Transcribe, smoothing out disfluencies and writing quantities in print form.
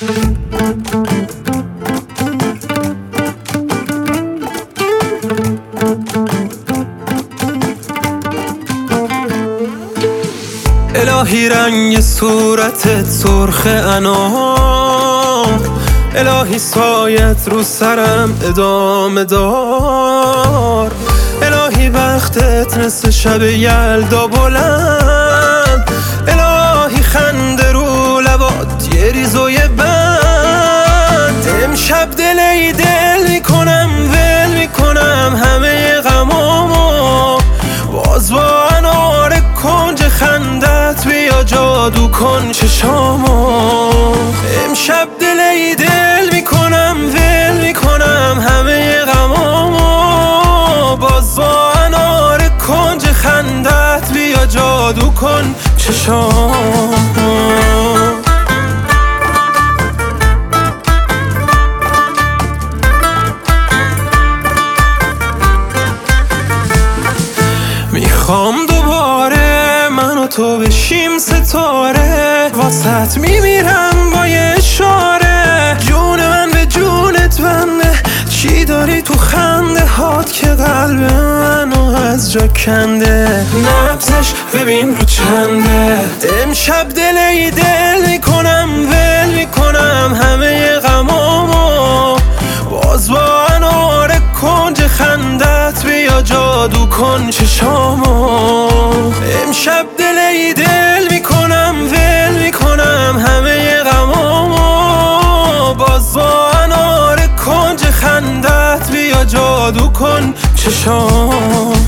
الهی رنگ صورتت سرخ انار، الهی سایت رو سرم ادامه دار، الهی بختت نصف شب یلدا بلند، الهی خنده رو لبات یه ریزوی بند. امشب دل ای دل میکنم ول میکنم همه غمامو، باز با انار کنج خندت بیا جادو کن چشامو. امشب دل ای دل میکنم ول میکنم همه غمامو، باز با انار کنج خندت بیا جادو کن چشامو. میخوام دوباره من و تو بشیم ستاره، واسط میمیرم با یه اشاره. جون من به جونت بنده، چی داری تو خنده هات که قلب منو از جا کنده. نبضش ببین رو چنده. امشب دل ای دل میکنم ول میکنم همه غمامو، باز با انار کنج خندت بیا جادو کن چشامو. امشب دل ای دل میکنم ول میکنم همه غمامو، باز با انار کنج خندت بیا جادو کن چشامو.